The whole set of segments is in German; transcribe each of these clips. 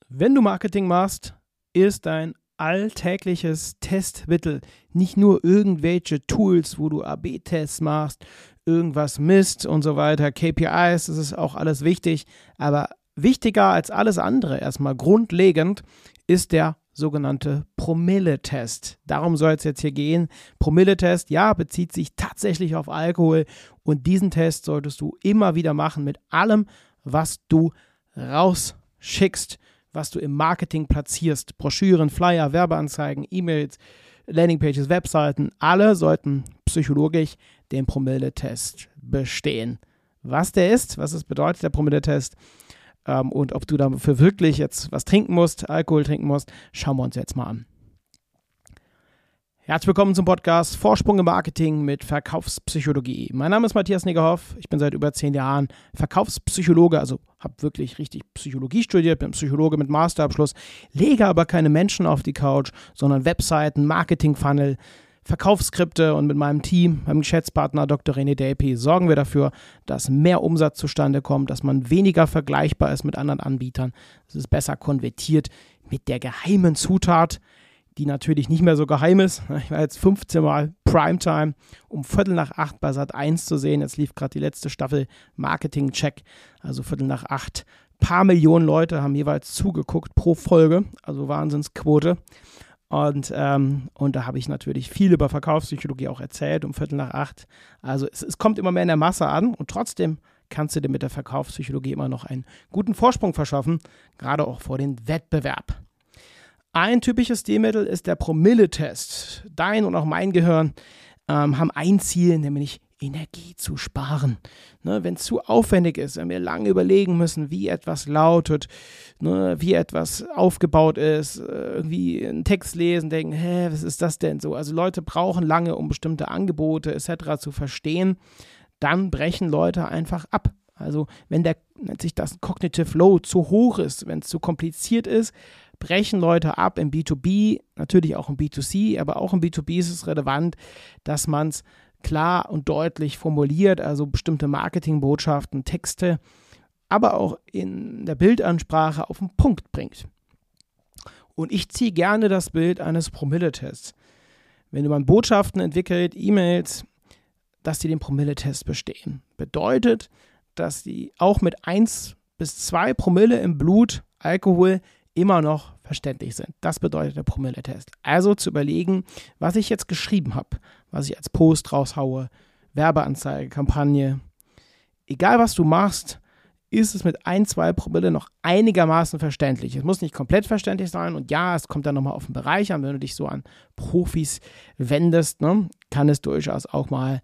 Wenn du Marketing machst, ist dein alltägliches Testmittel nicht nur irgendwelche Tools, wo du AB-Tests machst, irgendwas misst und so weiter, KPIs, das ist auch alles wichtig, aber wichtiger als alles andere, erstmal grundlegend, ist der sogenannte Promille-Test. Darum soll es jetzt hier gehen. Promille-Test, ja, bezieht sich tatsächlich auf Alkohol und diesen Test solltest du immer wieder machen mit allem, was du rausschickst, was du im Marketing platzierst. Broschüren, Flyer, Werbeanzeigen, E-Mails, Landingpages, Webseiten, alle sollten psychologisch den Promille-Test bestehen. Was der ist, was es bedeutet, der Promille-Test, und ob du dafür wirklich jetzt was trinken musst, Alkohol trinken musst, schauen wir uns jetzt mal an. Herzlich willkommen zum Podcast Vorsprung im Marketing mit Verkaufspsychologie. Mein Name ist Matthias Niggerhoff, ich bin seit über 10 Jahren Verkaufspsychologe, also habe wirklich richtig Psychologie studiert, bin Psychologe mit Masterabschluss, lege aber keine Menschen auf die Couch, sondern Webseiten, Marketing-Funnel, Verkaufsskripte und mit meinem Team, meinem Geschäftspartner Dr. René Delpy, sorgen wir dafür, dass mehr Umsatz zustande kommt, dass man weniger vergleichbar ist mit anderen Anbietern, dass es besser konvertiert mit der geheimen Zutat, die natürlich nicht mehr so geheim ist. Ich war jetzt 15 Mal Primetime um 7:45 bei Sat.1 zu sehen. Jetzt lief gerade die letzte Staffel Marketing-Check, also 7:45. Paar Millionen Leute haben jeweils zugeguckt pro Folge, also Wahnsinnsquote. Und da habe ich natürlich viel über Verkaufspsychologie auch erzählt, um 7:45. Also es kommt immer mehr in der Masse an und trotzdem kannst du dir mit der Verkaufspsychologie immer noch einen guten Vorsprung verschaffen, gerade auch vor dem Wettbewerb. Ein typisches Stilmittel ist der Promille-Test. Dein und auch mein Gehirn haben ein Ziel, nämlich Energie zu sparen. Ne, wenn es zu aufwendig ist, wenn wir lange überlegen müssen, wie etwas lautet, ne, wie etwas aufgebaut ist, irgendwie einen Text lesen, denken, was ist das denn so? Also Leute brauchen lange, um bestimmte Angebote etc. zu verstehen, dann brechen Leute einfach ab. Also wenn nennt sich das Cognitive Load, zu hoch ist, wenn es zu kompliziert ist, brechen Leute ab im B2B, natürlich auch im B2C, aber auch im B2B ist es relevant, dass man es klar und deutlich formuliert, also bestimmte Marketingbotschaften, Texte, aber auch in der Bildansprache auf den Punkt bringt. Und ich ziehe gerne das Bild eines Promille-Tests. Wenn man Botschaften entwickelt, E-Mails, dass die den Promille-Test bestehen. Bedeutet, dass die auch mit 1 bis 2 Promille im Blut Alkohol immer noch verständlich sind. Das bedeutet der Promille-Test. Also zu überlegen, was ich jetzt geschrieben habe, was ich als Post raushaue, Werbeanzeige, Kampagne, egal was du machst, ist es mit 1, 2 Promille noch einigermaßen verständlich. Es muss nicht komplett verständlich sein und ja, es kommt dann nochmal auf den Bereich an, wenn du dich so an Profis wendest, ne, kann es durchaus auch mal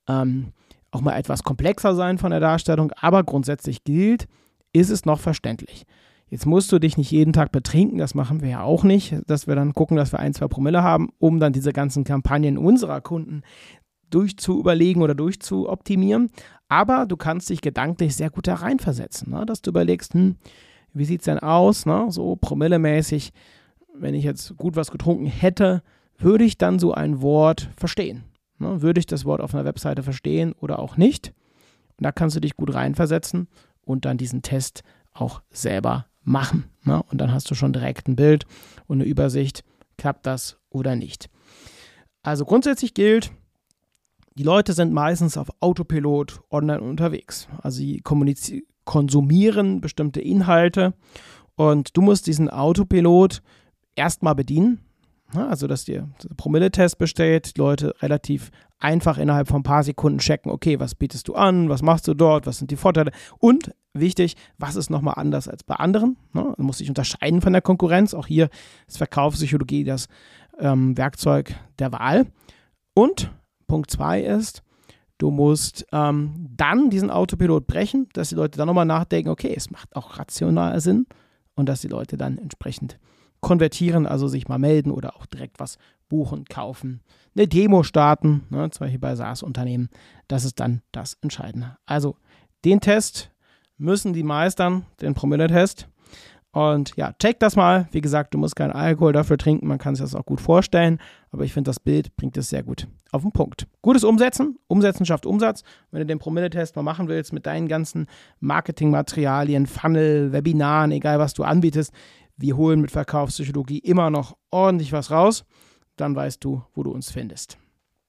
etwas komplexer sein von der Darstellung, aber grundsätzlich gilt, ist es noch verständlich. Jetzt musst du dich nicht jeden Tag betrinken, das machen wir ja auch nicht, dass wir dann gucken, dass wir 1, 2 Promille haben, um dann diese ganzen Kampagnen unserer Kunden durchzuüberlegen oder durchzuoptimieren. Aber du kannst dich gedanklich sehr gut da reinversetzen, ne? Dass du überlegst, wie sieht es denn aus, ne? So promillemäßig, wenn ich jetzt gut was getrunken hätte, würde ich dann so ein Wort verstehen? Ne? Würde ich das Wort auf einer Webseite verstehen oder auch nicht? Und da kannst du dich gut reinversetzen und dann diesen Test auch selber machen. Ne? Und dann hast du schon direkt ein Bild und eine Übersicht, klappt das oder nicht. Also grundsätzlich gilt, die Leute sind meistens auf Autopilot online unterwegs. Also sie konsumieren bestimmte Inhalte und du musst diesen Autopilot erstmal bedienen. Also, dass dir der Promille-Test besteht, Leute relativ einfach innerhalb von ein paar Sekunden checken, okay, was bietest du an, was machst du dort, was sind die Vorteile und wichtig, was ist nochmal anders als bei anderen? Du musst dich unterscheiden von der Konkurrenz, auch hier ist Verkaufspsychologie das Werkzeug der Wahl. Und Punkt 2 ist, du musst dann diesen Autopilot brechen, dass die Leute dann nochmal nachdenken, okay, es macht auch rational Sinn und dass die Leute dann entsprechend konvertieren, also sich mal melden oder auch direkt was buchen, kaufen, eine Demo starten, zum Beispiel bei SaaS-Unternehmen, das ist dann das Entscheidende. Also den Test müssen die meistern, den Promille-Test und ja, check das mal, wie gesagt, du musst keinen Alkohol dafür trinken, man kann sich das auch gut vorstellen, aber ich finde, das Bild bringt es sehr gut auf den Punkt. Gutes Umsetzen schafft Umsatz, wenn du den Promille-Test mal machen willst mit deinen ganzen Marketingmaterialien, Funnel, Webinaren, egal was du anbietest, wir holen mit Verkaufspsychologie immer noch ordentlich was raus. Dann weißt du, wo du uns findest.